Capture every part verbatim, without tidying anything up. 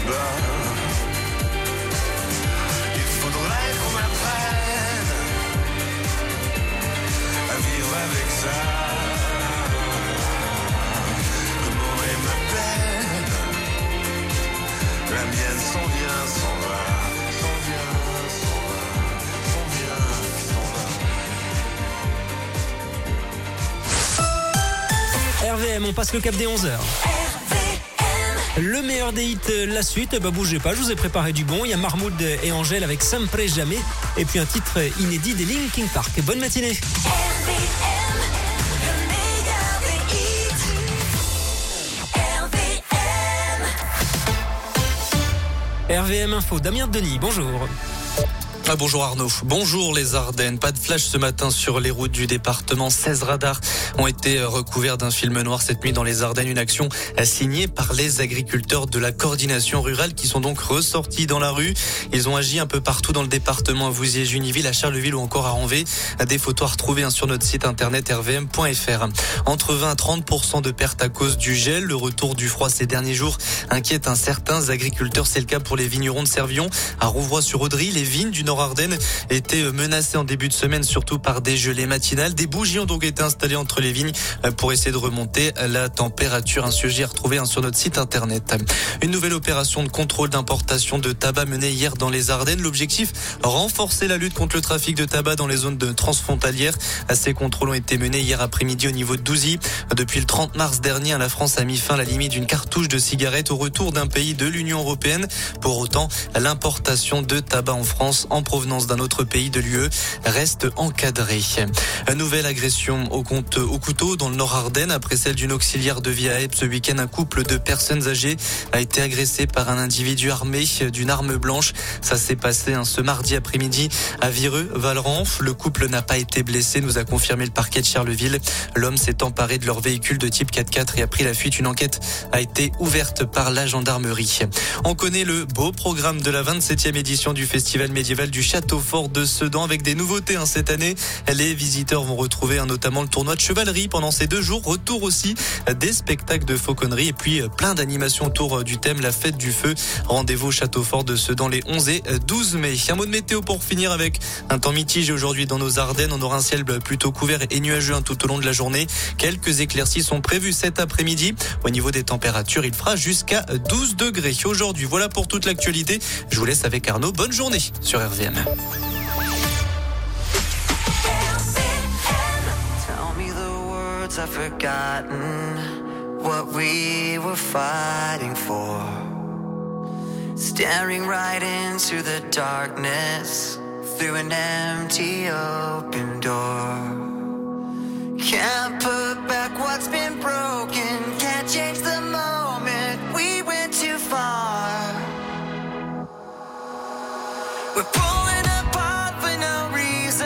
bas. Il faudrait qu'on apprenne à vivre avec ça. Comment est ma peine? La mienne s'en vient, s'en va, s'en vient, s'en va, s'en vient, s'en va. R V M, on passe le cap des onze heures. Le meilleur des hits, la suite, bah bougez pas, je vous ai préparé du bon. Il y a Mahmoud et Angèle avec Sempre Jamais. Et puis un titre inédit des Linkin Park. Bonne matinée. R V M Info, Damien Denis, bonjour. Ah, bonjour Arnaud. Bonjour les Ardennes. Pas de flash ce matin sur les routes du département. seize radars ont été recouverts d'un film noir cette nuit dans les Ardennes. Une action signée par les agriculteurs de la coordination rurale qui sont donc ressortis dans la rue. Ils ont agi un peu partout dans le département, à Vouziers, Juniville, à Charleville ou encore à Ranvé. Des photos à retrouver sur notre site internet r v m point f r. Entre vingt et trente pour cent de pertes à cause du gel. Le retour du froid ces derniers jours inquiète un certains agriculteurs. C'est le cas pour les vignerons de Servion. À Rouvroy-sur-Audry, les vignes du Nord Ardennes étaient menacées en début de semaine, surtout par des gelées matinales. Des bougies ont donc été installées entre les vignes pour essayer de remonter la température. Un sujet retrouvé sur notre site internet. Une nouvelle opération de contrôle d'importation de tabac menée hier dans les Ardennes. L'objectif, renforcer la lutte contre le trafic de tabac dans les zones de transfrontalières. Ces contrôles ont été menés hier après-midi au niveau de Douzy. Depuis le trente mars dernier, la France a mis fin à la limite d'une cartouche de cigarettes au retour d'un pays de l'Union européenne. Pour autant, l'importation de tabac en France en provenance d'un autre pays de l'U E reste encadrée. Nouvelle agression au, compte, au couteau dans le Nord Ardennes. Après celle d'une auxiliaire de vie à Eppe ce week-end, un couple de personnes âgées a été agressé par un individu armé d'une arme blanche. Ça s'est passé hein, ce mardi après-midi à Vireux-Valrenf. Le couple n'a pas été blessé, nous a confirmé le parquet de Charleville. L'homme s'est emparé de leur véhicule de type quatre-quatre et a pris la fuite. Une enquête a été ouverte par la gendarmerie. On connaît le beau programme de la vingt-septième édition du festival médiéval du Château Fort de Sedan avec des nouveautés hein, cette année. Les visiteurs vont retrouver hein, notamment le tournoi de chevalerie pendant ces deux jours. Retour aussi des spectacles de fauconnerie et puis euh, plein d'animations autour euh, du thème la fête du feu. Rendez-vous au Château Fort de Sedan les onze et douze mai. Un mot de météo pour finir avec un temps mitigé aujourd'hui dans nos Ardennes. On aura un ciel plutôt couvert et nuageux hein, tout au long de la journée. Quelques éclaircies sont prévues cet après-midi. Au niveau des températures, il fera jusqu'à douze degrés aujourd'hui. Voilà pour toute l'actualité. Je vous laisse avec Arnaud. Bonne journée sur R V M. I've forgotten what we were fighting for. Staring right into the darkness through an empty open door. Can't put back what's been broken. Can't change the moment we went too far. We're pulling apart for no reason.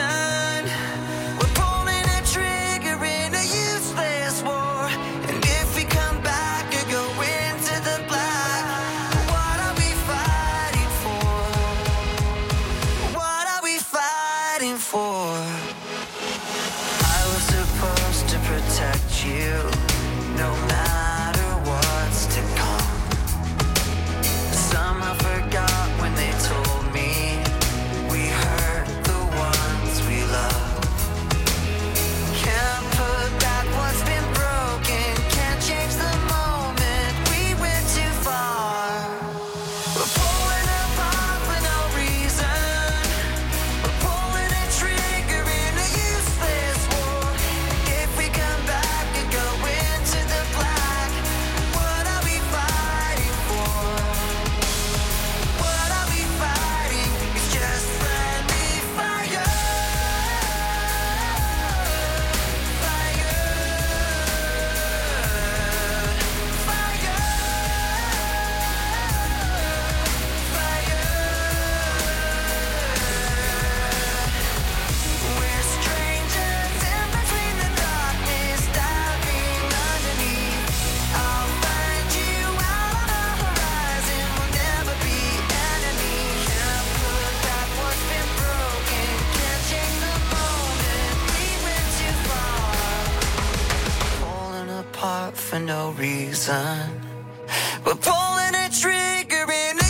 You, no matter what's to come. Somehow forgot when they told me we hurt the ones we love. Can't put back what's been broken. Can't change the moment we went too far. We're pulling apart for no reason. We're pulling a trigger in a useless war. If we come back for no reason. We're pulling a trigger in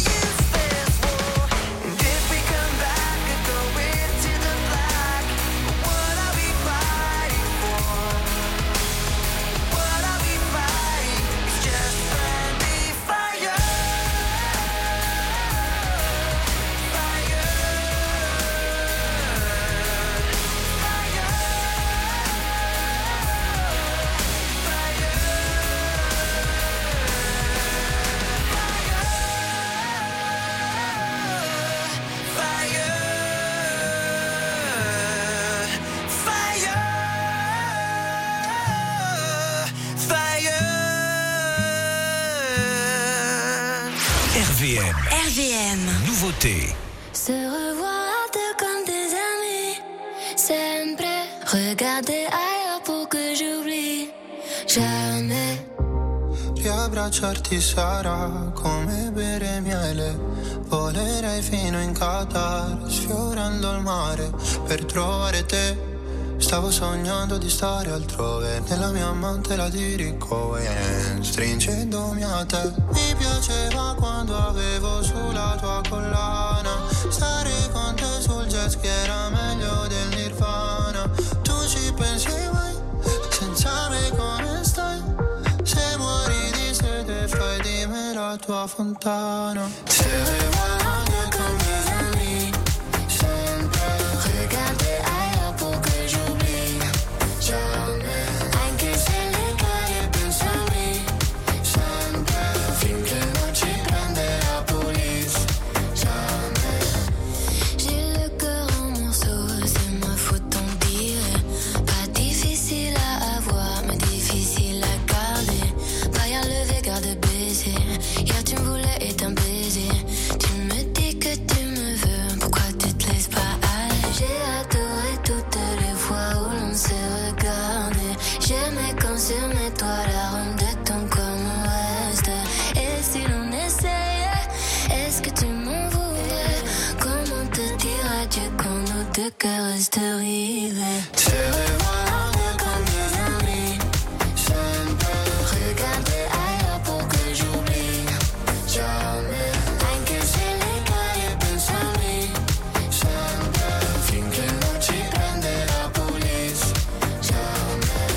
R V M. R V M. Nouveauté. Se revoir deux comme des amis. Sempre. Regarder ailleurs pour que j'oublie. Jamais. Riabbracciarti sarà come bere miele. Volerei fino in Qatar, sfiorando il mare per trovare te. Stavo sognando di stare altrove, nella mia mantela di Ricohen, stringendomi a te. Mi piaceva quando avevo sulla tua collana, stare con te sul jet ski era meglio del Nirvana. Tu ci pensi mai, senza me come stai? Se muori di sete fai di me la tua fontana. Se guardo con mes amis, sempre regarder ailleurs pour que j'oublie. Jamais, anche se le cade pensami, sempre finché non ci prende la police. Jamais. J'ai le cœur en morceaux, c'est ma faute t'en dire. Pas difficile à avoir, mais difficile à garder. Barrière levée, garde baiser. Hier tu me voulais et t'un baiser. Tu me dis que tu me veux, pourquoi tu te laisses pas aller? J'ai adoré toutes les fois où l'on s'est regardé. J'aimais quand sur mes toits l'arôme de ton corps me reste. Et si l'on essayait, est-ce que tu m'en voudrais? Comment te dire adieu quand nos deux cœurs restent rivés? Se regarder comme des amis, sempre regarder ailleurs pour que j'oublie. Jamais, anche se le cade pensami, sempre finché non ci prende la police. Jamais,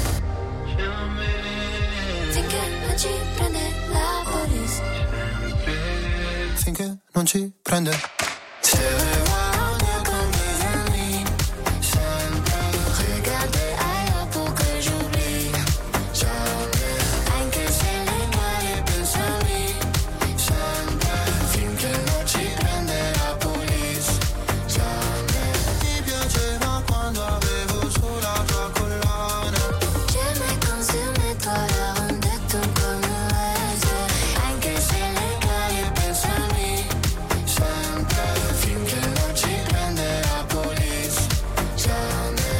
finché non ci prende la police. Finché non ci prende. Se regarder comme des amis, sempre regarder ailleurs pour que j'oublie. Jamais, anche se le cade pensami, sempre finché non ci prende la police. Jamais. Ti piaceva quando avevo sulla tua collana. J'aimais quand sur mes toits l'arôme de ton corps me reste. Anche se le cade pensami, sempre finché non ci prende la police. Jamais.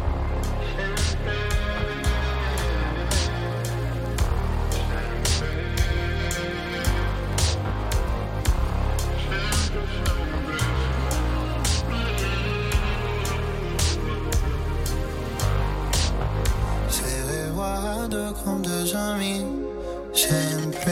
Se guardo comme deux amis, sempre.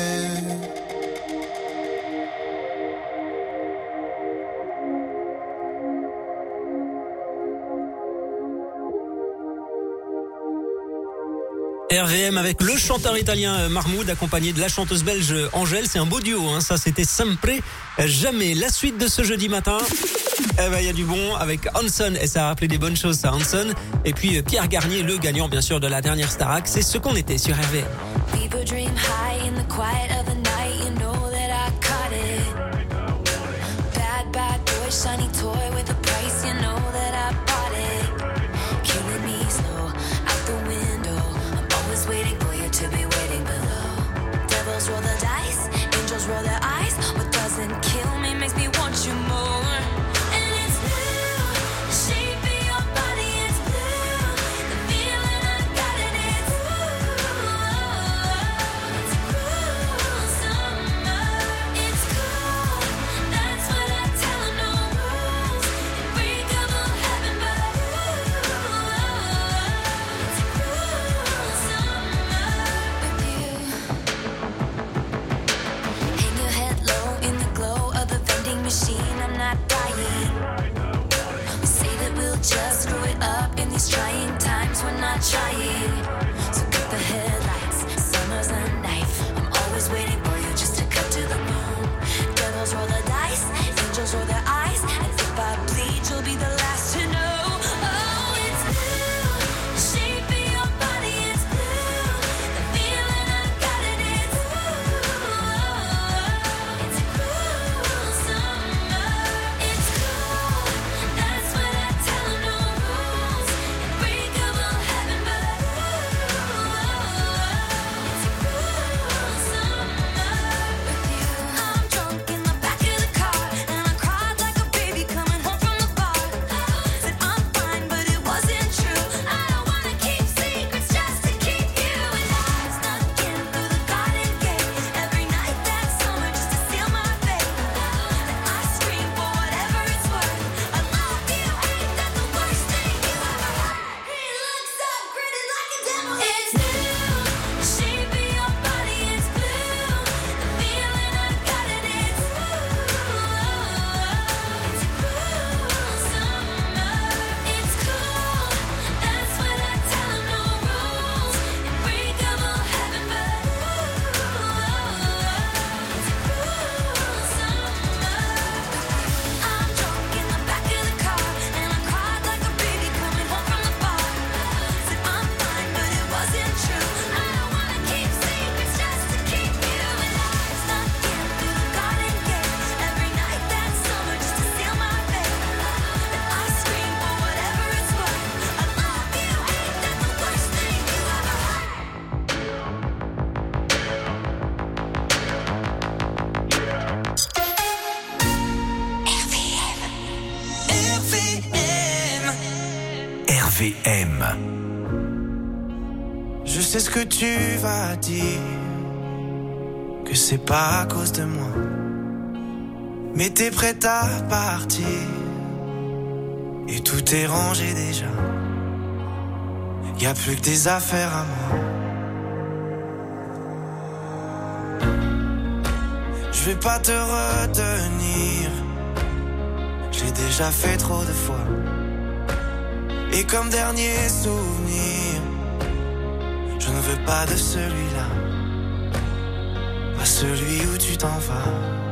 R V M avec le chanteur italien Mahmoud accompagné de la chanteuse belge Angèle. C'est un beau duo, hein. Ça c'était Sempre Jamais. La suite de ce jeudi matin, eh ben, il y a du bon avec Hanson et ça a rappelé des bonnes choses, ça, Hanson. Et puis Pierre Garnier, le gagnant bien sûr de la dernière Starac. C'est ce qu'on était sur R V M. People dream high in the quiet of the night. You know that I caught it. Bad, bad boy, shiny toy with a price. You know that I bought it. Killing me slow out the window. I'm always waiting for you to be waiting below. Devils roll the dice, angels roll their eyes. What doesn't kill me makes me want you more. And it's blue, the shape of your body is blue. The feeling I got it is blue. It's cruel summer, it's cool. That's what I tell 'em, no rules. Unbreakable heaven, but it's cruel summer with you. Hang your head low in the glow of the vending machine. I'm not dying. We say that we'll just screw it up in these trying times. We're not trying. So cut the headlights. Summer's a knife. I'm always waiting for you just to cut to the bone. Devils roll the dice. Angels roll their eyes. And if I bleed, you'll be the last to know. Oh, it's blue. The shape of your body is blue. The feeling I got it is blue. It's cruel summer. It's cool. That's what I tell 'em, no rules. Unbreakable heaven, but V M. Je sais ce que tu vas dire, que c'est pas à cause de moi, mais t'es prête à partir, et tout est rangé déjà. Y a plus que des affaires à moi. Je vais pas te retenir, j'ai déjà fait trop de fois. Et comme dernier souvenir, je ne veux pas de celui-là, pas celui où tu t'en vas.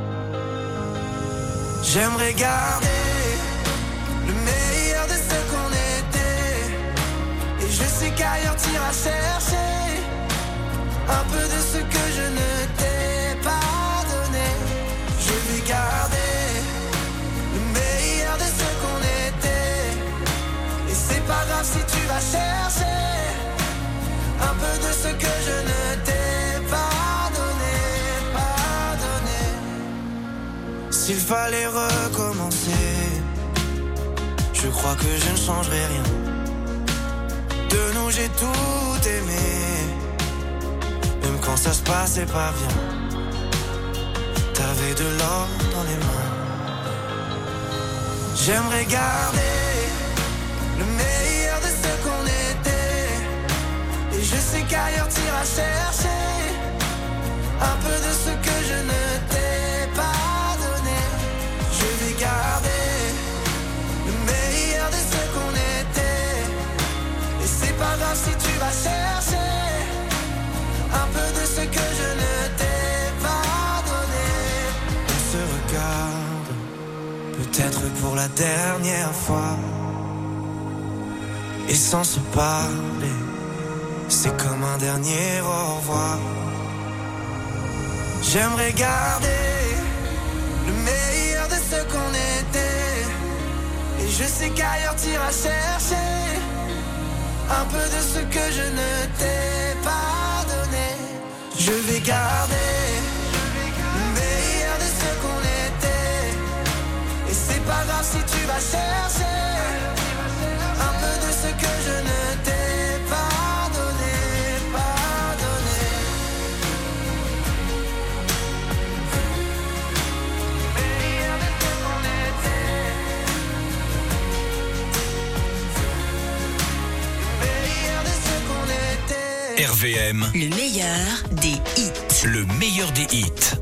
J'aimerais garder le meilleur de ce qu'on était, et je sais qu'ailleurs t'iras chercher un peu de ce que je ne t'ai pas donné. Je vais garder le meilleur de ce qu'on était, et c'est pas grave si tu vas chercher un peu de ce que je ne t'ai pas donné, pas donné. S'il fallait recommencer, je crois que je ne changerai rien. De nous j'ai tout aimé, même quand ça se passait pas bien. T'avais de l'or dans les mains. J'aimerais garder le meilleur de ce qu'on était, et je sais qu'ailleurs t'iras chercher un peu de ce que je ne t'ai pas donné. Je vais garder le meilleur de ce qu'on était, et c'est pas grave si tu vas chercher un peu de ce que je ne t'ai pas donné. On se regarde, peut-être pour la dernière fois, et sans se parler, c'est comme un dernier au revoir. J'aimerais garder le meilleur de ce qu'on était, et je sais qu'ailleurs t'iras chercher un peu de ce que je ne t'ai pas donné. Je vais garder le meilleur de ce qu'on était, et c'est pas grave si tu vas chercher un peu de ce que je ne t'ai pas donné, pas donné. Meilleur de ce qu'on était, meilleur de ce qu'on était. R V M, Le meilleur des hits. le meilleur des hits.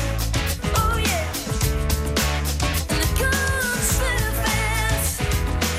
Fast.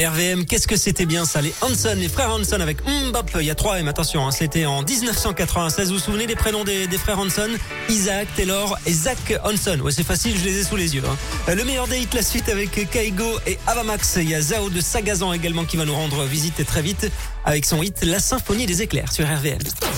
R V M, qu'est-ce que c'était bien ça, les Hanson, les frères Hanson avec Mbop, il y a trois M, attention, hein, c'était en dix-neuf cent quatre-vingt-seize, vous vous souvenez des prénoms des, des frères Hanson? Isaac, Taylor et Zach Hanson, ouais c'est facile, je les ai sous les yeux. Hein. Le meilleur des hits, la suite avec Kaigo et Avamax, il y a Zao de Sagazan également qui va nous rendre visite très vite avec son hit La Symphonie des éclairs sur R V M.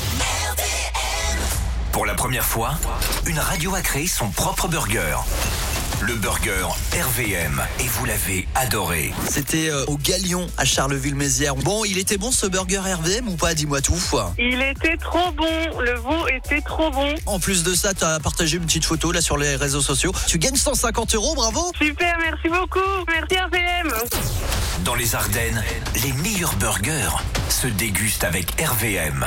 Pour la première fois, une radio a créé son propre burger. Le burger R V M, et vous l'avez adoré. C'était euh, au Galion à Charleville-Mézières. Bon, il était bon ce burger R V M ou pas? Dis-moi tout. Il était trop bon, le veau était trop bon. En plus de ça, tu as partagé une petite photo là sur les réseaux sociaux. Tu gagnes cent cinquante euros, bravo. Super, merci beaucoup, merci R V M. Dans les Ardennes, les meilleurs burgers se dégustent avec R V M.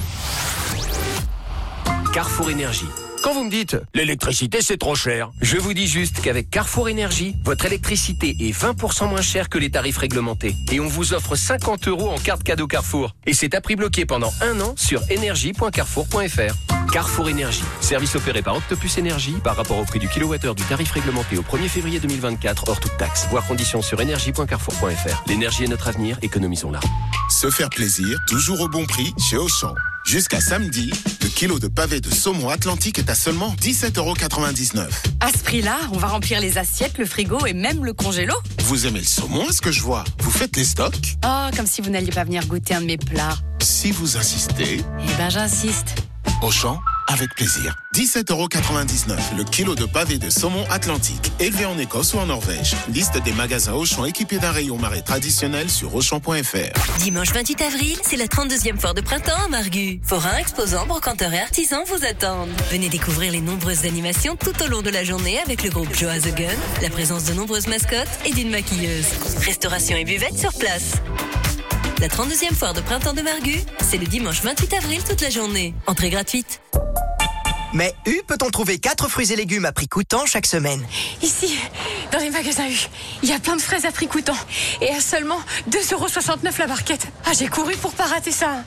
Carrefour Énergie. Quand vous me dites « l'électricité c'est trop cher », je vous dis juste qu'avec Carrefour Énergie, votre électricité est vingt pour cent moins chère que les tarifs réglementés. Et on vous offre cinquante euros en carte cadeau Carrefour. Et c'est à prix bloqué pendant un an sur énergie point carrefour point f r. Carrefour Énergie. Service opéré par Octopus Énergie par rapport au prix du kilowattheure du tarif réglementé au premier février deux mille vingt-quatre hors toute taxe. Voir conditions sur énergie point carrefour point f r. L'énergie est notre avenir, économisons-la. Se faire plaisir, toujours au bon prix chez Auchan. Jusqu'à samedi, le kilo de pavé de saumon Atlantique est à seulement dix-sept euros quatre-vingt-dix-neuf. À ce prix-là, on va remplir les assiettes, le frigo et même le congélo. Vous aimez le saumon, est-ce que je vois? Vous faites les stocks? Oh, comme si vous n'alliez pas venir goûter un de mes plats. Si vous insistez... Eh ben, j'insiste. Auchan, avec plaisir. dix-sept euros quatre-vingt-dix-neuf, le kilo de pavé de saumon Atlantique, élevé en Écosse ou en Norvège. Liste des magasins Auchan équipés d'un rayon marais traditionnel sur auchan point f r. Dimanche vingt-huit avril, c'est la trente-deuxième foire de printemps à Margu. Forains, exposants, brocanteurs et artisans vous attendent. Venez découvrir les nombreuses animations tout au long de la journée avec le groupe Joe the Gun, la présence de nombreuses mascottes et d'une maquilleuse. Restauration et buvette sur place. La trente-deuxième foire de printemps de Margu, c'est le dimanche vingt-huit avril toute la journée. Entrée gratuite. Mais U peut-on trouver quatre fruits et légumes à prix coûtant chaque semaine? Ici, dans les magasins U, il y a plein de fraises à prix coûtant. Et à seulement deux euros soixante-neuf la barquette. Ah, j'ai couru pour pas rater ça.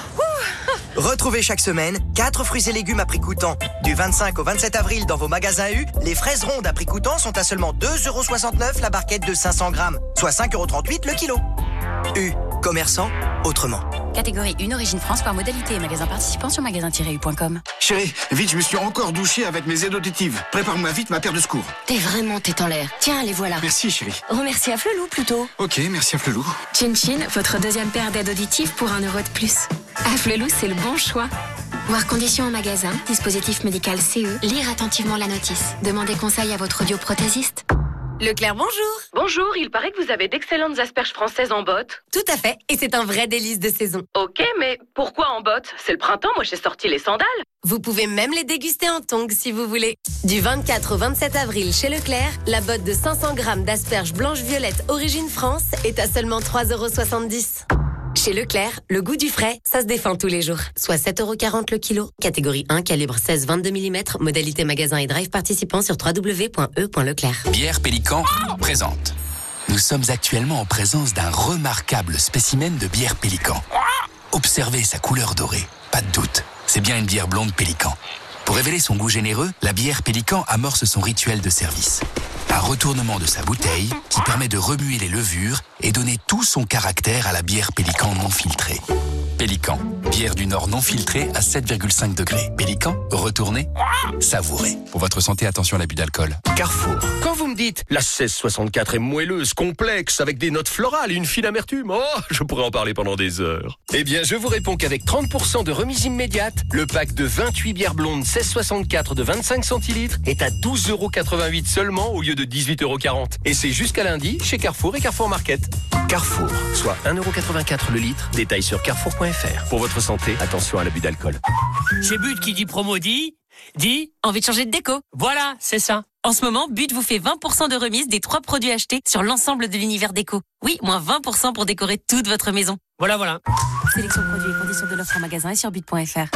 Ouh. Retrouvez chaque semaine quatre fruits et légumes à prix coûtant. Du vingt-cinq au vingt-sept avril dans vos magasins U, les fraises rondes à prix coûtant sont à seulement deux euros soixante-neuf la barquette de cinq cents grammes, soit cinq euros trente-huit le kilo. U, commerçant autrement. Catégorie un, origine France par modalité et magasin participant sur magasin tiret u point com. Chérie, vite, je me suis encore douché avec mes aides auditives. Prépare-moi vite ma paire de secours. T'es vraiment tête en l'air. Tiens, les voilà. Merci, chérie. Remercie à Flelou plutôt. Ok, merci à Flelou. Chin Chin, votre deuxième paire d'aides auditives pour un euro de plus. À Flelou, c'est le bon choix. Voir conditions en magasin, dispositif médical C E, lire attentivement la notice. Demandez conseil à votre audioprothésiste. Leclerc, bonjour. Bonjour, il paraît que vous avez d'excellentes asperges françaises en botte. Tout à fait, et c'est un vrai délice de saison. Ok, mais pourquoi en botte? C'est le printemps, moi j'ai sorti les sandales. Vous pouvez même les déguster en tongs si vous voulez. Du vingt-quatre au vingt-sept avril chez Leclerc, la botte de cinq cents grammes d'asperges blanches-violettes origine France est à seulement trois euros soixante-dix. Chez Leclerc, le goût du frais, ça se défend tous les jours. Soit sept euros quarante le kilo. Catégorie un, calibre seize vingt-deux millimètres. Modalité magasin et drive participant sur w w w point e point leclerc. Bière Pélican présente. Nous sommes actuellement en présence d'un remarquable spécimen de bière Pélican. Observez sa couleur dorée. Pas de doute, c'est bien une bière blonde Pélican. Pour révéler son goût généreux, la bière Pélican amorce son rituel de service. Un retournement de sa bouteille qui permet de remuer les levures et donner tout son caractère à la bière Pélican non filtrée. Pélican, bière du Nord non filtrée à sept virgule cinq degrés. Pélican, retournez, savourez. Pour votre santé, attention à l'abus d'alcool. Carrefour. Quand vous me dites la seize soixante-quatre est moelleuse, complexe, avec des notes florales et une fine amertume, oh, je pourrais en parler pendant des heures. Eh bien, je vous réponds qu'avec trente pour cent de remise immédiate, le pack de vingt-huit bières blondes seize soixante-quatre de vingt-cinq centilitres est à douze euros quatre-vingt-huit seulement au lieu de dix-huit euros quarante. Et c'est jusqu'à lundi chez Carrefour et Carrefour Market. Carrefour, soit un euro quatre-vingt-quatre le litre. Détail sur carrefour point f r. Pour votre santé, attention à l'abus d'alcool. Chez But qui dit promo dit... dit... Envie de changer de déco? Voilà, c'est ça. En ce moment, But vous fait vingt pour cent de remise des trois produits achetés sur l'ensemble de l'univers déco. Oui, moins vingt pour cent pour décorer toute votre maison. Voilà, voilà. Sélection produits et conditions de l'offre en magasin et sur but point f r.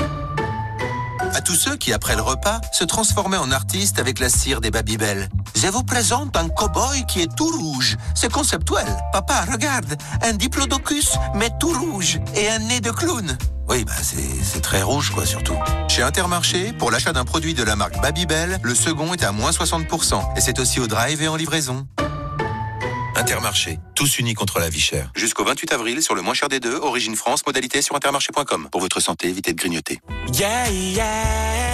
À tous ceux qui, après le repas, se transformaient en artistes avec la cire des Babybel. Je vous présente un cow-boy qui est tout rouge. C'est conceptuel. Papa, regarde, un diplodocus, mais tout rouge, et un nez de clown. Oui, bah c'est, c'est très rouge, quoi, surtout. Chez Intermarché, pour l'achat d'un produit de la marque Babybel, le second est à moins soixante pour cent. Et c'est aussi au drive et en livraison. Intermarché, tous unis contre la vie chère. Jusqu'au vingt-huit avril, sur le moins cher des deux, Origine France, modalité sur intermarché point com. Pour votre santé, évitez de grignoter. Yeah, yeah.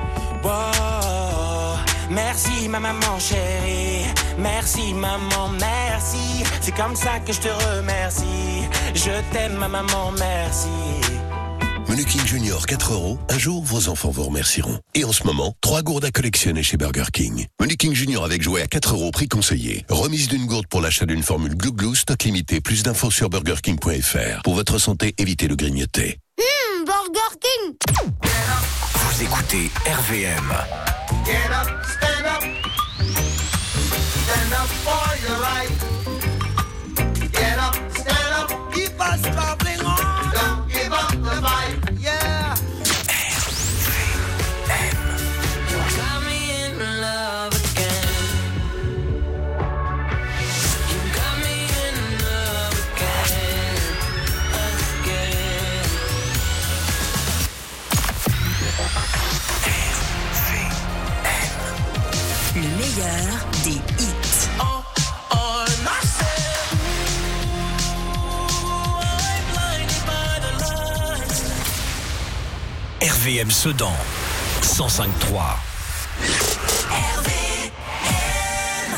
Wow. Merci ma maman chérie. Merci maman, merci. C'est comme ça que je te remercie. Je t'aime ma maman, merci. Menu King Junior, quatre euros. Un jour, vos enfants vous remercieront. Et en ce moment, trois gourdes à collectionner chez Burger King. Menu King Junior avec jouet à quatre euros, prix conseillé. Remise d'une gourde pour l'achat d'une formule Glou Glou, stock limité. Plus d'infos sur burger king point f r. Pour votre santé, évitez de grignoter. Hum, Burger King. Vous écoutez R V M. Get up, stand up. Stand up for your right. Get up, stand up. Keep us bubbling on. Don't give up the fight. Yeah. R V M. Got me in love again. You got me in love again. Again. R V M. Le meilleur des hits. Oh, oh, myself. I'm blinded by the lights. R V M Sedan, cent cinq trois. R V M.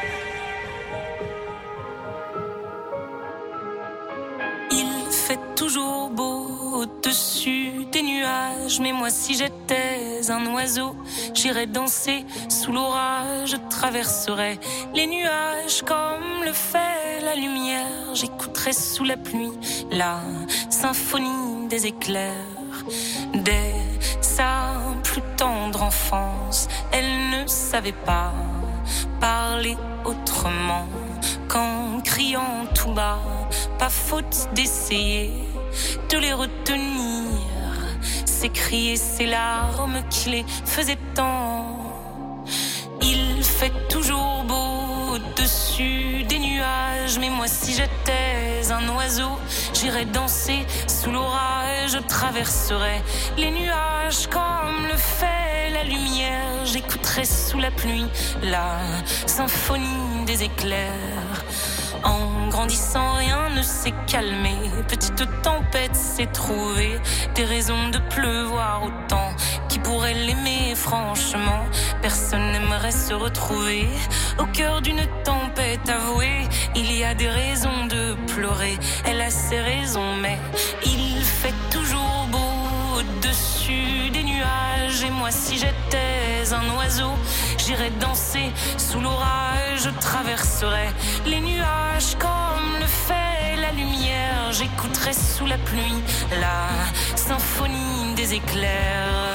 Il fait toujours beau au-dessus des nuages, mais moi si j'étais un oiseau, j'irais danser sous l'orage, je traverserais les nuages comme le fait la lumière, j'écouterais sous la pluie la symphonie des éclairs. Dès sa plus tendre enfance, elle ne savait pas parler autrement qu'en criant tout bas. Pas faute d'essayer de les retenir, ces cris et ces larmes qui les faisaient tant. Il fait toujours beau au-dessus des nuages, mais moi si j'étais un oiseau, j'irais danser sous l'orage, je traverserais les nuages comme le fait la lumière, j'écouterais sous la pluie la symphonie des éclairs. En grandissant, rien ne s'est calmé. Petite tempête s'est trouvée des raisons de pleuvoir autant. Qui pourrait l'aimer, franchement? Personne n'aimerait se retrouver au cœur d'une tempête avouée. Il y a des raisons de pleurer, elle a ses raisons, mais il fait toujours beau au-dessus des nuages. Et moi si j'étais un oiseau, j'irais danser sous l'orage, je traverserais les nuages comme le fait la lumière, j'écouterais sous la pluie la symphonie des éclairs.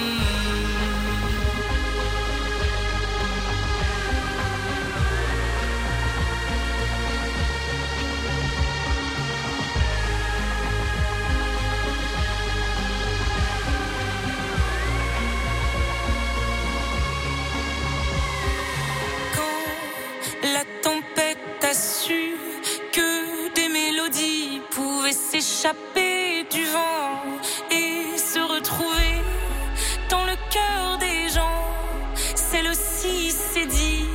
La tempête a su que des mélodies pouvaient s'échapper du vent et se retrouver dans le cœur des gens. Celle-ci s'est dit,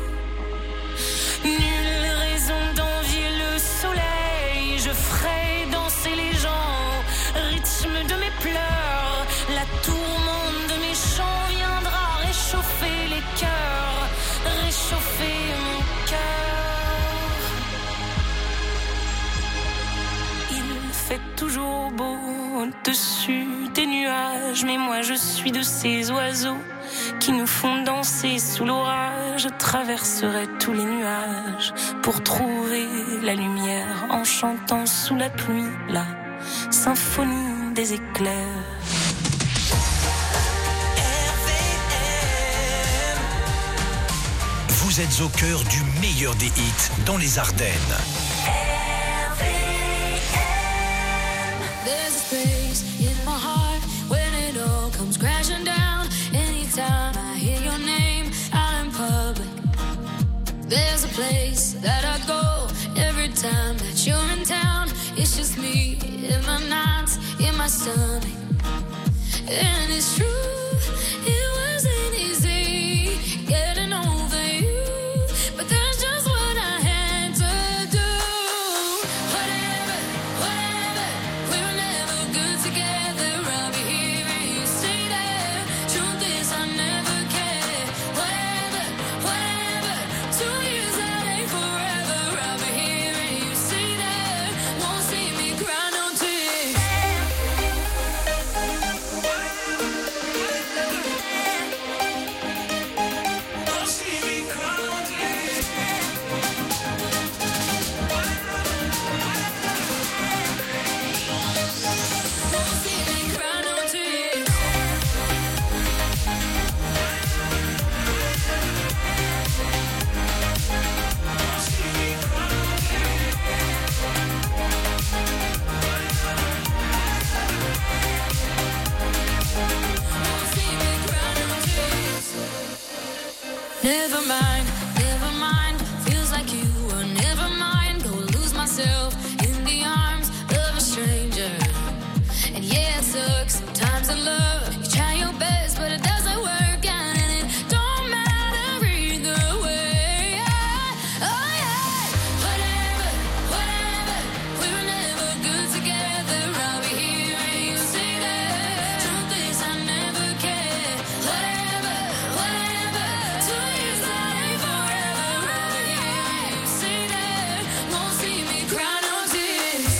nulle raison d'envier le soleil. Je ferai danser les gens au rythme de mes pleurs. La tourmente de mes chants viendra réchauffer les cœurs, réchauffer mon cœur. Il fait toujours beau au-dessus des nuages, mais moi je suis de ces oiseaux qui nous font danser sous l'orage. Je traverserai tous les nuages pour trouver la lumière en chantant sous la pluie la symphonie des éclairs. Vous êtes au cœur du meilleur des hits dans les Ardennes. There's a space in my heart when it all comes crashing down. Anytime I hear your name out in public, there's a place that I go every time that you're in town. It's just me in my nights, in my stomach, and it's true. It wasn't easy getting over you, but that's just what I had Never mind, never mind. Feels like you were never mind. Go lose myself in the arms of a stranger. And yeah, it sucks sometimes in love. You try your best, but it doesn't work out, and it don't matter either way. Oh yeah, whatever, whatever. We were never good together. I'll be here and you say that. Truth is, I never cared. Whatever, whatever. Two years that ain't forever. I'll be here and you say that. Won't see me cry no tears.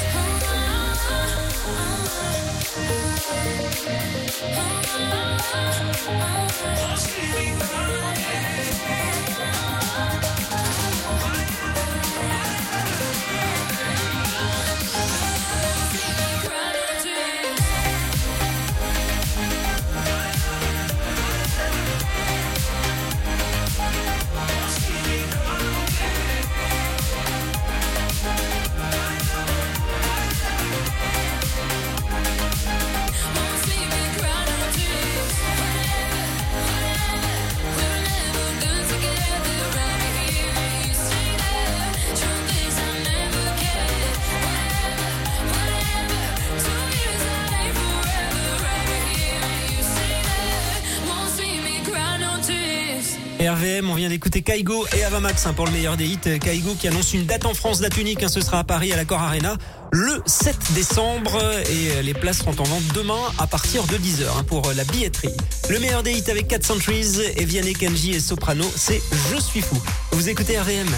R V M, on vient d'écouter Kaigo et Avamax hein, pour le meilleur des hits. Kaigo qui annonce une date en France, date unique, hein, ce sera à Paris à l'Accor Arena le sept décembre et les places seront en vente demain à partir de dix heures hein, pour la billetterie. Le meilleur des hits avec quatre Centuries, Vianney, Kenji et Soprano, c'est Je suis fou. Vous écoutez R V M.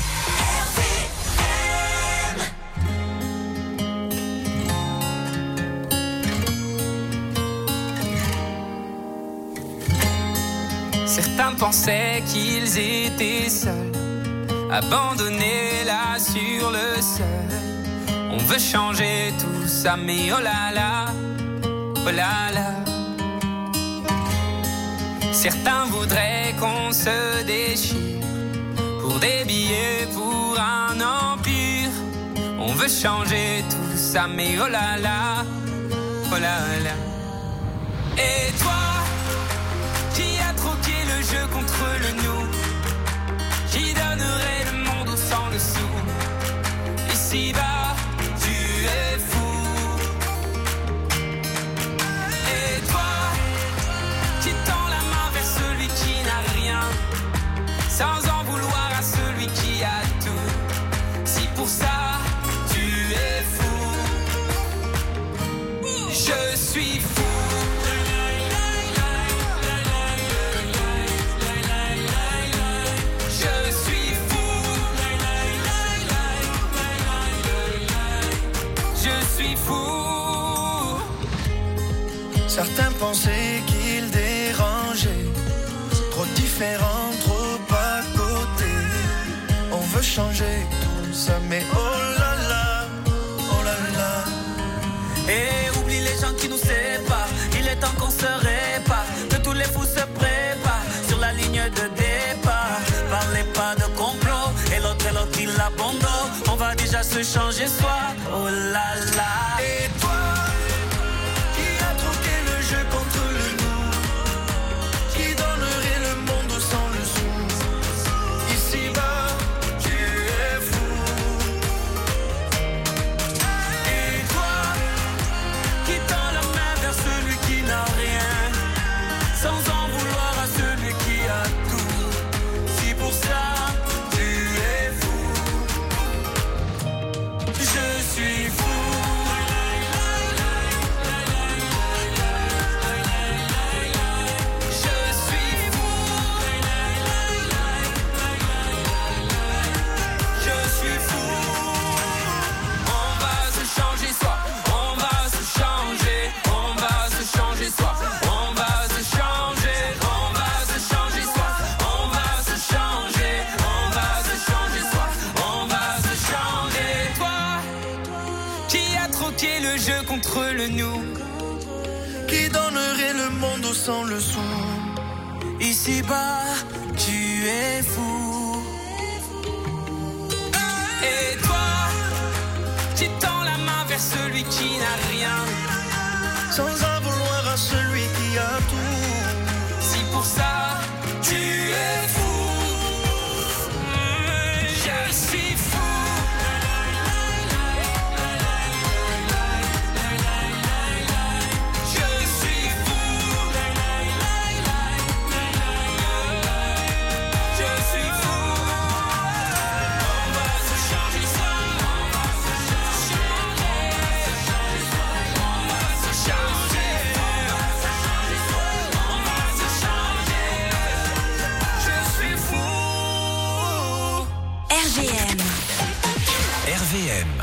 Certains pensaient qu'ils étaient seuls, abandonnés là sur le sol. On veut changer tout ça, mais oh là là, oh là là. Certains voudraient qu'on se déchire pour des billets, pour un empire. On veut changer tout ça, mais oh là là, oh là là. Et toi, qui a troqué le jeu contre le nous, qui donnerait le monde au sang le sou. Ici-bas, tu es fou. Et toi, qui tend la main vers celui qui n'a rien, sans en vouloir à celui qui a tout. Si pour ça, tu es fou, je suis fou. Certains pensaient qu'ils dérangeaient, trop différents, trop à côté. On veut changer tout ça, mais oh là là, oh là là. Et oublie les gens qui nous séparent, il est temps qu'on se répare, que tous les fous se préparent sur la ligne de départ. Parlez pas de complot, et l'autre et l'autre il abandonne. On va déjà se changer soi, oh là là. Et toi, contre le nous, qui donnerait le monde sans le sou. Ici-bas, tu es fou. Et toi, qui tend la main vers celui qui n'a rien, sans en vouloir à celui qui a tout. Si pour ça, tu es fou, je suis fou. Contre le nous, qui donnerait le monde sans le sou. Ici-bas, tu es fou. Et toi, qui tends la main vers celui qui n'a rien, sans en vouloir à celui qui a tout. Si pour ça, tu es fou, R V M. R V M.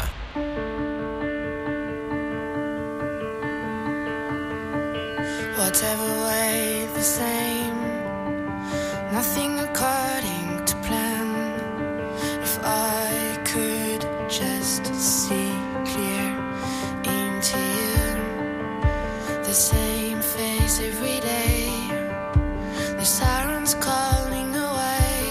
Whatever way the same, nothing according to plan. If I could just see clear into you, the same face every day, the sirens calling away.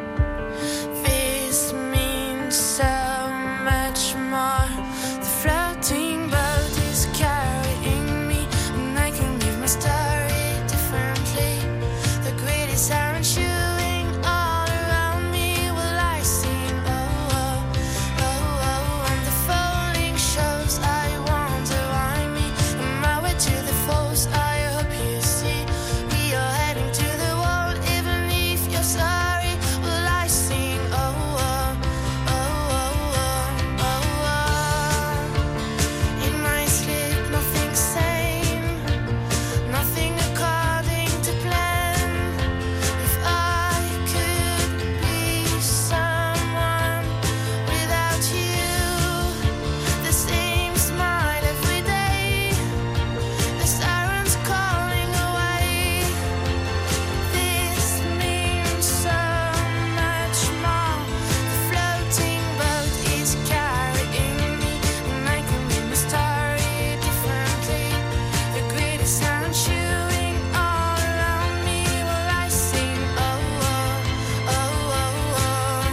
This means so much more. The floating boat is carrying me, and I can live my story differently. The greedy siren chewing all around me. Will I sing? Oh, oh, oh, oh. And the falling shows, I wonder why me. On my way to the falls, I hope you see. We are heading to the wall, even if you're sorry. Will I sing? Oh, oh, oh, oh, oh, oh, oh. In my sleep, nothing sane, nothing according to plan. If I could be someone without you, the same smile every day, the sirens calling away. This means so much more. The floating boat is carrying me, and I can read my story differently. The greedy sound chewing all around me. Will I sing? Oh, oh, oh, oh, oh.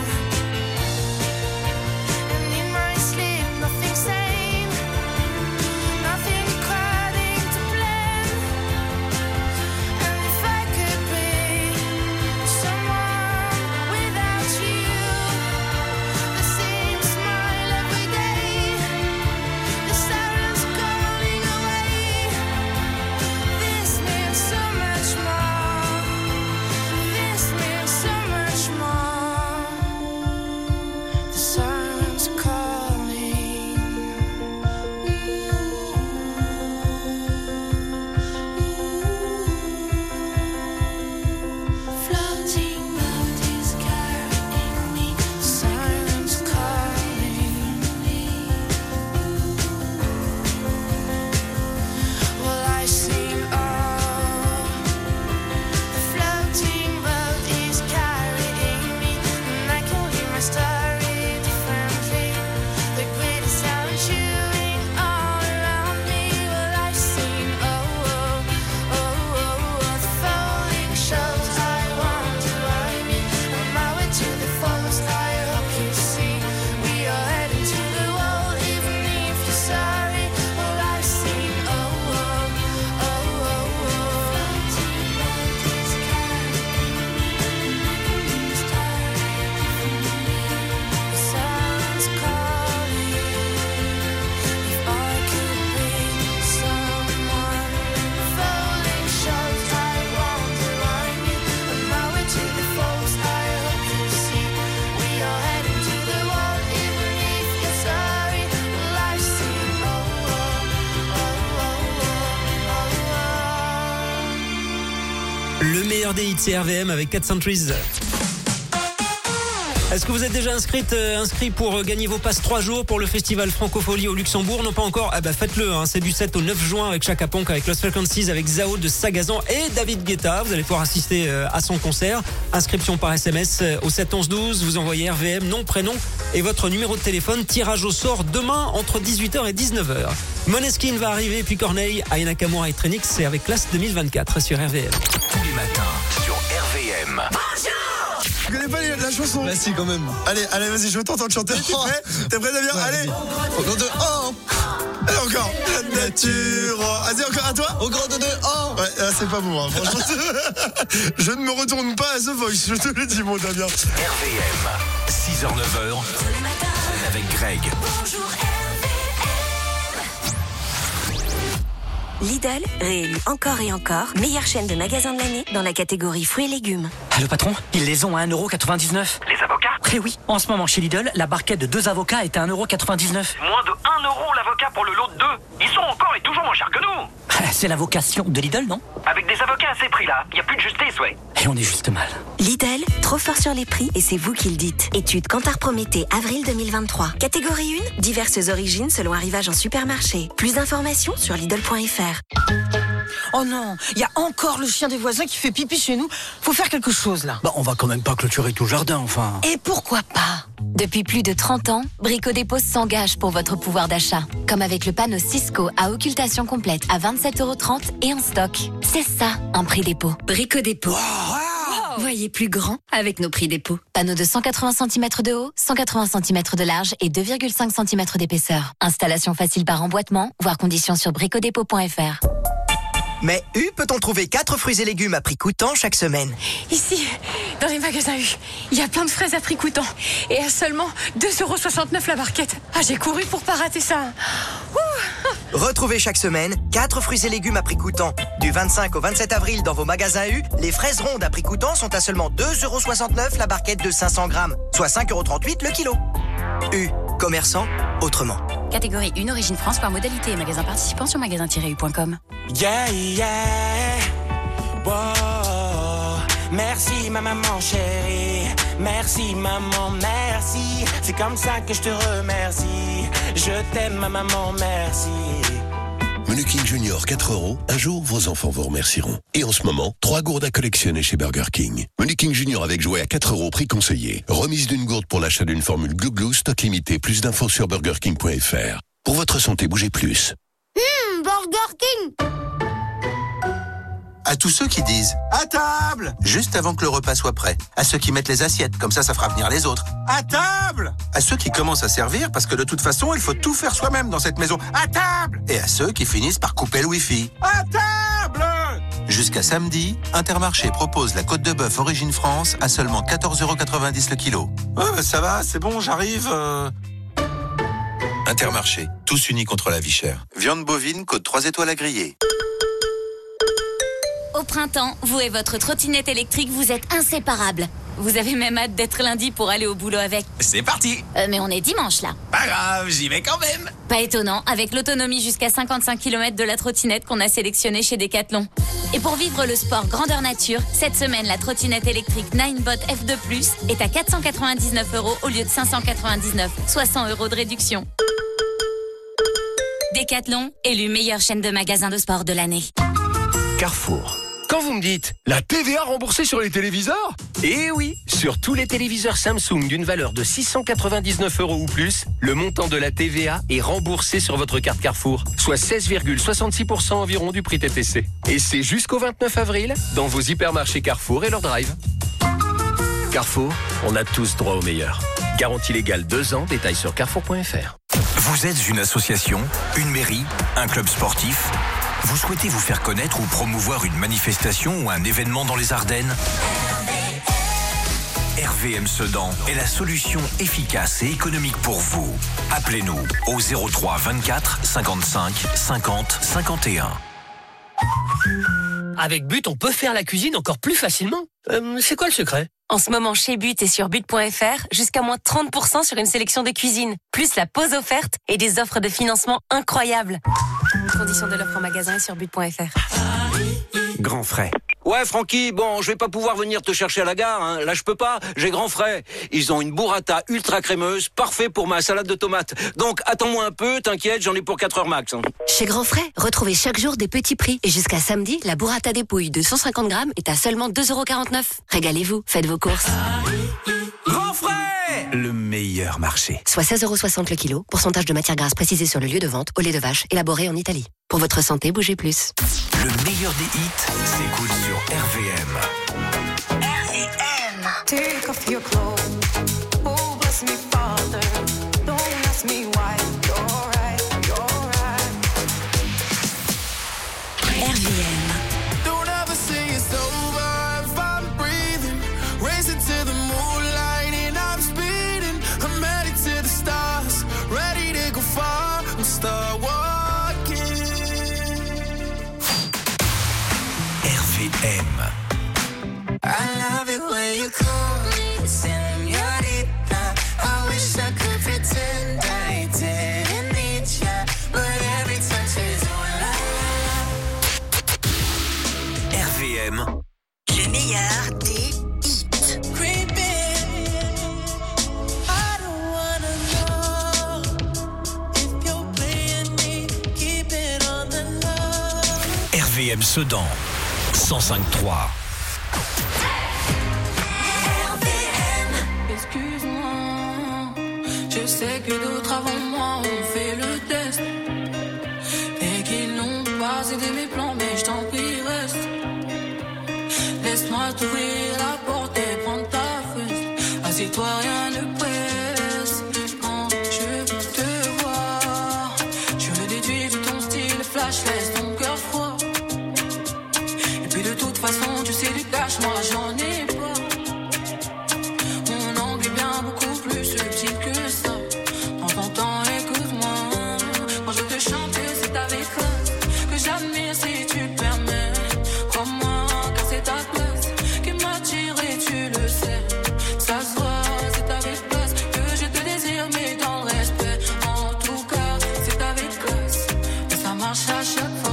And in my sleep, nothing sane, nothing according to plan. And if I could be someone without you, the same smile every day, the sirens calling away. This means so much more. This means so much more. The sirens calling. Floating boat is carrying me. Sirens calling me. Will I sing? Oh, the floating boat is carrying me, and I can read my story differently. The greedy sound chewing all around me. Will I sing? Oh, oh, oh, oh, oh. The falling shows, I wonder why me. On my way to the falls, I hope you see. We are heading to the wall, even if you're sorry. Will I sing? Oh, oh, oh, oh, oh. Floating boat is carrying me, and I can read my story differently. The sirens calling. If I could be someone, falling shows, I wonder why me. On my way to the falls, I hope you see. We are heading to the wall, even if you're sorry. Will I sing? Oh, oh, oh, oh, oh, oh. Le meilleur des hits, c'est R V M avec quatre Centuries. Est-ce que vous êtes déjà inscrite, euh, inscrit pour euh, gagner vos passes trois jours pour le festival Francophonie au Luxembourg? Non, pas encore. Ah bah faites-le, hein. C'est du sept au neuf juin avec Chaka Ponk, avec Lost Frequencies, avec Zao de Sagazan et David Guetta. Vous allez pouvoir assister euh, à son concert. Inscription par S M S euh, au sept onze douze. Vous envoyez R V M, nom, prénom et votre numéro de téléphone. Tirage au sort demain entre dix-huit heures et dix-neuf heures. Måneskin va arriver, puis Corneille, Aya Nakamura et Trenix. C'est avec Classe deux mille vingt-quatre sur R V M. Tous les matins sur R V M. Tu connais pas la chanson? Bah si, quand même. Allez, allez, vas-y, je veux t'entendre chanter. T'es prêt? T'es prêt, Damien? Ouais, Allez. Au grand de un. Allez, encore. La nature. Vas-y, encore à toi. Au grand de un. Ouais, là, c'est pas bon, hein, franchement. Je ne me retourne pas à The Voice, je te le dis, mon Damien. R V M, six heures neuf heures, avec Greg. Bonjour Lidl, réélu encore et encore, meilleure chaîne de magasins de l'année dans la catégorie fruits et légumes. Le patron, ils les ont à un euro quatre-vingt-dix-neuf. Les avocats? Eh oui, en ce moment chez Lidl, la barquette de deux avocats est à un euro quatre-vingt-dix-neuf. Moins de un un euro l'avocat pour le lot de deux. Ils sont encore et toujours moins chers que nous. C'est la vocation de Lidl, non? Avec des avocats à ces prix-là, il n'y a plus de justice, ouais. Et on est juste mal. Lidl, trop fort sur les prix et c'est vous qui le dites. Étude Kantar Prométhée, avril deux mille vingt-trois. Catégorie un, diverses origines selon arrivage en supermarché. Plus d'informations sur Lidl point F R. Oh non, il y a encore le chien des voisins qui fait pipi chez nous. Faut faire quelque chose là. Bah, on va quand même pas clôturer tout le jardin, enfin. Et pourquoi pas? Depuis plus de trente ans, Brico Dépôt s'engage pour votre pouvoir d'achat. Comme avec le panneau Cisco à occultation complète à vingt-sept euros trente et en stock. C'est ça, un prix dépôt. Brico Dépôt. Wow. Voyez plus grand avec nos prix dépôt. Panneau de cent quatre-vingts centimètres de haut, cent quatre-vingts centimètres de large et deux virgule cinq centimètres d'épaisseur. Installation facile par emboîtement, voire conditions sur brico dépôt point F R. Mais U peut-on trouver quatre fruits et légumes à prix coûtant chaque semaine? Ici, dans les magasins U, il y a plein de fraises à prix coûtant. Et à seulement deux euros soixante-neuf la barquette. Ah, j'ai couru pour pas rater ça. Ouh. Retrouvez chaque semaine quatre fruits et légumes à prix coûtant. Du vingt-cinq au vingt-sept avril dans vos magasins U, les fraises rondes à prix coûtant sont à seulement deux euros soixante-neuf la barquette de cinq cents grammes, soit cinq euros trente-huit le kilo. U, commerçant autrement. Catégorie un, origine France par modalité et magasin participant sur magasin tiret u point com. Yeah, yeah. Wow. Merci ma maman chérie. Merci maman, merci. C'est comme ça que je te remercie. Je t'aime ma maman, merci. Menu King Junior quatre euros. Un jour, vos enfants vous remercieront. Et en ce moment, trois gourdes à collectionner chez Burger King. Menu King Junior avec jouet à quatre euros, prix conseillé. Remise d'une gourde pour l'achat d'une formule Glouglou, stock limité. Plus d'infos sur burger king point F R. Pour votre santé, bougez plus. Hum, Burger King. À tous ceux qui disent « À table !» juste avant que le repas soit prêt. À ceux qui mettent les assiettes, comme ça, ça fera venir les autres. « À table !» À ceux qui commencent à servir, parce que de toute façon, il faut tout faire soi-même dans cette maison. « À table !» Et à ceux qui finissent par couper le wifi. « À table !» Jusqu'à samedi, Intermarché propose la côte de bœuf Origine France à seulement quatorze euros quatre-vingt-dix le kilo. Ouais, bah ça va, c'est bon, j'arrive. Euh... Intermarché, tous unis contre la vie chère. Viande bovine, côte trois étoiles à griller. Au printemps, vous et votre trottinette électrique, vous êtes inséparables. Vous avez même hâte d'être lundi pour aller au boulot avec. C'est parti. Euh, mais on est dimanche là. Pas grave, j'y vais quand même. Pas étonnant, avec l'autonomie jusqu'à cinquante-cinq kilomètres de la trottinette qu'on a sélectionnée chez Decathlon. Et pour vivre le sport grandeur nature, cette semaine, la trottinette électrique Ninebot F deux plus est à quatre cent quatre-vingt-dix-neuf euros au lieu de cinq cent quatre-vingt-dix-neuf, soit cent euros de réduction. Decathlon, élu meilleure chaîne de magasins de sport de l'année. Carrefour. Quand vous me dites la T V A remboursée sur les téléviseurs? Eh oui, sur tous les téléviseurs Samsung d'une valeur de six cent quatre-vingt-dix-neuf euros ou plus, le montant de la T V A est remboursé sur votre carte Carrefour, soit seize virgule soixante-six pour cent environ du prix T T C. Et c'est jusqu'au vingt-neuf avril dans vos hypermarchés Carrefour et leur drive. Carrefour, on a tous droit au meilleur. Garantie légale deux ans, détails sur carrefour point F R. Vous êtes une association, une mairie, un club sportif? Vous souhaitez vous faire connaître ou promouvoir une manifestation ou un événement dans les Ardennes? R V M Sedan est la solution efficace et économique pour vous. Appelez-nous au zéro trois vingt-quatre cinquante-cinq cinquante cinquante et un. Avec But, on peut faire la cuisine encore plus facilement. Euh, c'est quoi le secret? En ce moment, chez But et sur but point F R, jusqu'à moins trente pour cent sur une sélection de cuisine, plus la pause offerte et des offres de financement incroyables. Conditions de l'offre en magasin et sur but point F R. Grand frais. Ouais, Francky, bon, je vais pas pouvoir venir te chercher à la gare, hein. Là, je peux pas. J'ai Grand Frais. Ils ont une burrata ultra crémeuse, parfait pour ma salade de tomates. Donc, attends-moi un peu, t'inquiète, j'en ai pour quatre heures max. Hein. Chez Grand Frais, retrouvez chaque jour des petits prix. Et jusqu'à samedi, la burrata des pouilles de cent cinquante grammes est à seulement deux euros quarante-neuf. Régalez-vous, faites vos courses. Grand Frais, le meilleur marché. Soit seize euros soixante le kilo, pourcentage de matière grasse précisé sur le lieu de vente, au lait de vache, élaboré en Italie. Pour votre santé, bougez plus. Le meilleur des hits s'écoute sur R V M. R V M. Take off your clothes. Oh, bless me, Father. Don't ask me why. You're right, you're right. R V M. Don't ever say it's over if I'm breathing. Racing to the moonlight and I'm speeding. I'm headed to the stars. Ready to go far and start walking. R V M. I love it when you call me señorita. I wish I could pretend I didn't need M Sedan, cent cinq trois. Excuse-moi, je sais que d'autres avant moi ont fait le test et qu'ils n'ont pas aidé mes plans, mais je t'en prie reste. Laisse-moi t'ouvrir la porte et prendre ta fesse. Assieds-toi, rien ne presse. Quand je te vois, je le déduis de ton style flash, laisse ton cœur froid. Et puis de toute façon, tu sais du cash, moi j'en ai pas. Mon angle est bien beaucoup plus subtil que ça. En ton temps, écoute-moi. Quand je te chante, c'est avec classe que j'admire si tu le permets. Crois-moi, car c'est ta place qui m'attire et tu le sais. Ça se voit, c'est avec classe que je te désire, mais dans le respect. En tout cas, c'est avec classe et ça marche à chaque fois.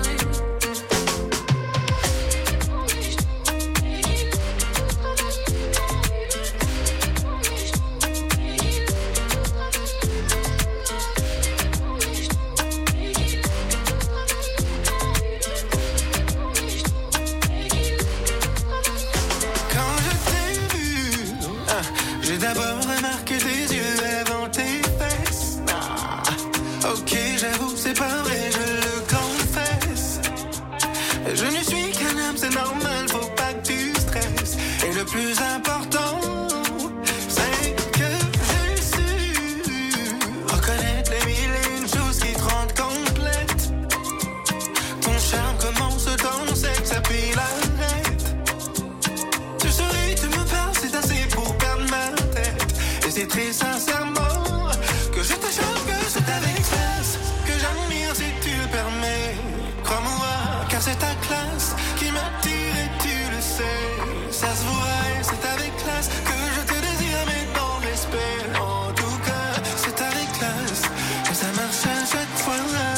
Quand je t'ai vu, ah, j'ai d'abord remarqué tes yeux avant tes fesses. Ah, ok, j'avoue, c'est pas vrai, je le confesse. Je ne suis qu'un homme, c'est normal, faut pas que tu stresses. Et le plus important, c'est que j'ai su reconnaître les mille et une choses qui te rendent complète. Ton charme commence dans le sexe, puis l'arrête. Tu souris, tu me parles, c'est assez pour perdre ma tête. Et c'est très sincèrement que je te chante, que c'est avec classe que j'admire si tu le permets. Crois-moi, car c'est ta classe qui m'attire et tu le sais. Ça se voit et c'est avec classe que je te désire, mais dans le respect. En tout cas, c'est avec classe et ça marche à chaque fois.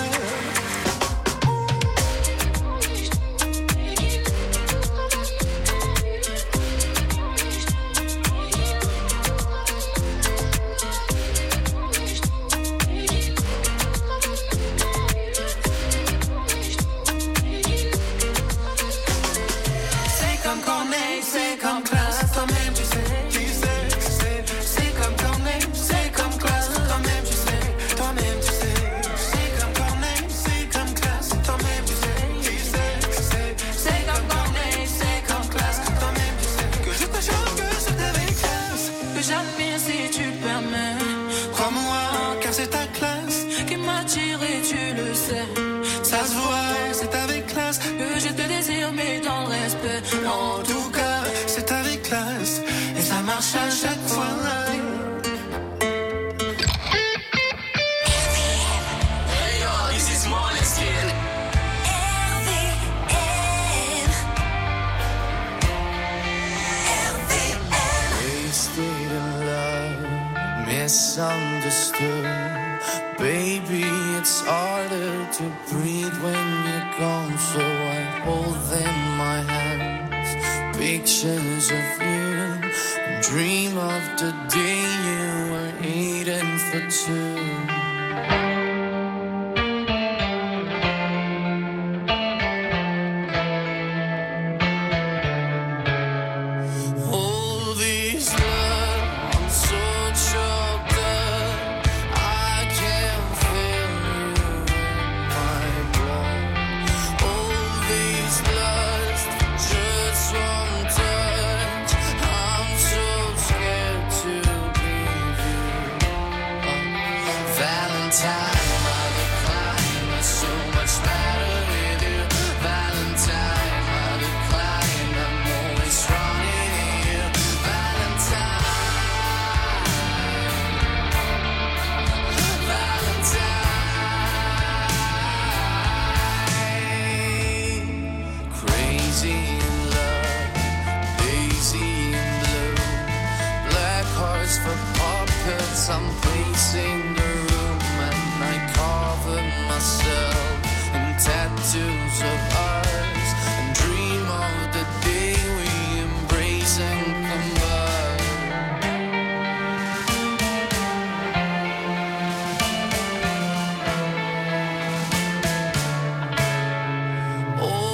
C'est comme Corneille, c'est comme classe, toi-même tu sais, tu sais, tu sais. C'est comme Corneille, c'est comme classe, toi-même tu sais, toi-même tu sais. C'est comme Corneille, c'est comme classe, toi-même tu sais, tu sais, tu sais. C'est comme Corneille, c'est comme classe, toi-même tu sais. Que je te chante, que c'est avec classe que j'admire si tu le permets. Crois-moi, car c'est ta classe qui m'attire et tu le sais. Ça se voit, c'est avec classe que je te désire, mais dans le respect. En tout cas, c'est avec classe et ça marche à chaque fois. Hey yo, this is Måneskin. Wasted in love, misunderstood. Baby, it's harder to breathe when you're gone, so I hold in my hands pictures of you. Dream of the day you were eating for two. All this love, I'm so choked up. I can feel you in my blood. All this lust, just one touch. I'm so scared to leave you. Oh, Valentine, I decline. It's so much better with you. Valentine, I decline. I'm always running to you. Valentine, Valentine. Crazy in love, lazy in blue. Black hearts for puppets, I'm pacing the room. And I covered myself in tattoos of ours. And dream of the day we embrace and combine. Oh,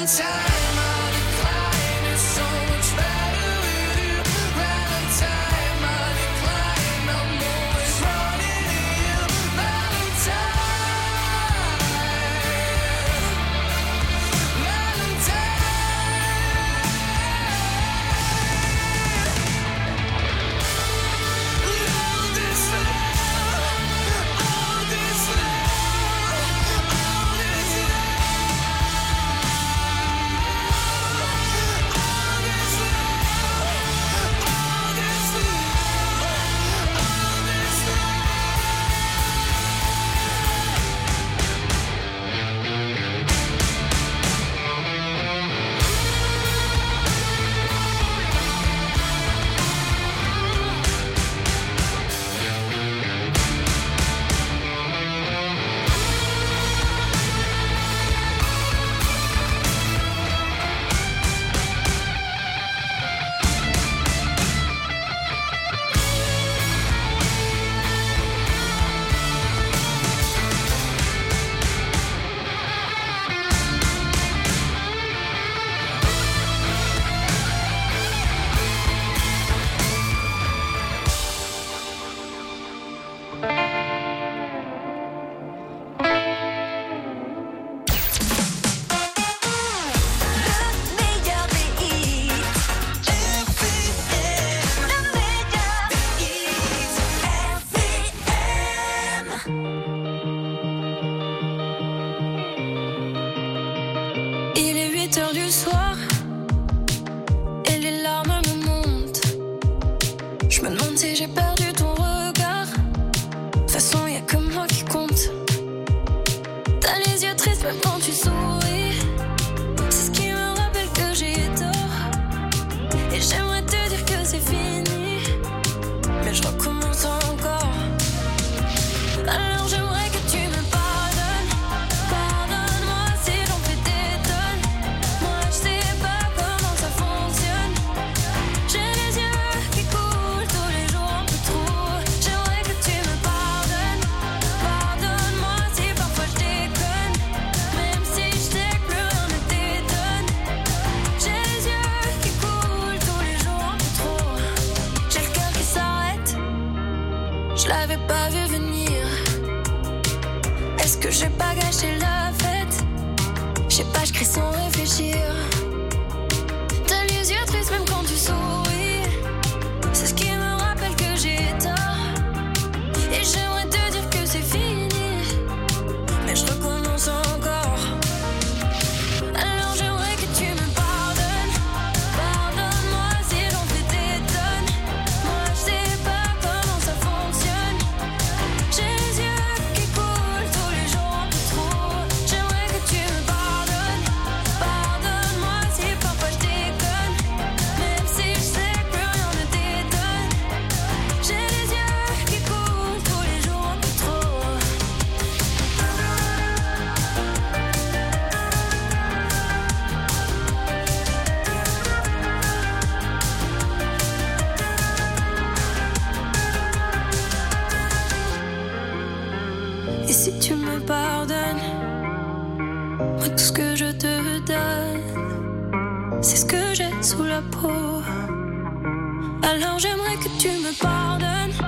Et si tu me pardonnes, moi tout ce que je te donne, c'est ce que j'ai sous la peau. Alors j'aimerais que tu me pardonnes.